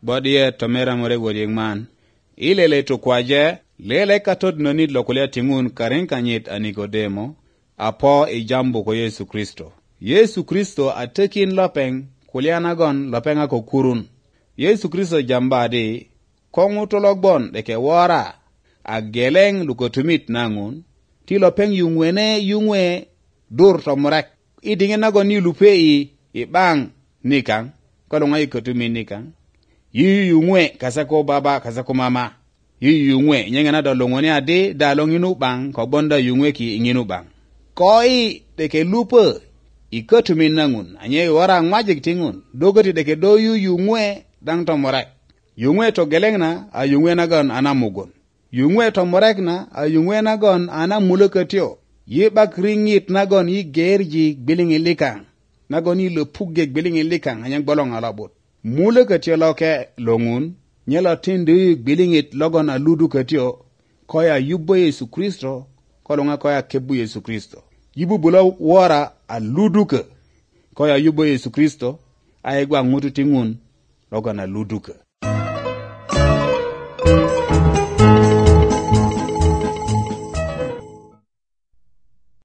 Bodie tomera more woding man. Ilele to kwaje, lele katod nonid lokulia tingun karen kanyet a Nikodemo, apo ijambo ko Yesu Kristo. Yesu Kristo atekin lopeng, kulianagon lopeng ako kurun. Yesu Kristo jambadi, kongu tologbon deke wara, a geleng lukotumit nangun, ti lopeng yungwe dur tomorek. Idingen nagon ni lupei, ibang nikang, kolonga ikotumi nikang. Yungwe kasako baba kasako mama. Yungwe nyengana do longoni ade da longinu bang ko bonda yungwe ki inginu bang. Koi deke lupe ikotumi nangun anye wara ngwajik tingun dogoti deke do yungwe dang tomorek. Yungwe to gelengna a yungwe nagon anamugon. Yungwe to morekna a yungwe nagon anamulokatio. Ye bak ringit nagon yi gerji bilingi likang. Nagon yi le pugge bilingi likang anyang bolong alabot. Mulokatio loke longun. Nyela tindi bilingit logon aludu katio. Koya yubo Yesu Kristo. Kolonga koya kebu Yesu Kristo. Yibu bula wara aluduke. Koya yubo Yesu Kristo. Aegwa ngutu tingun logon aluduke.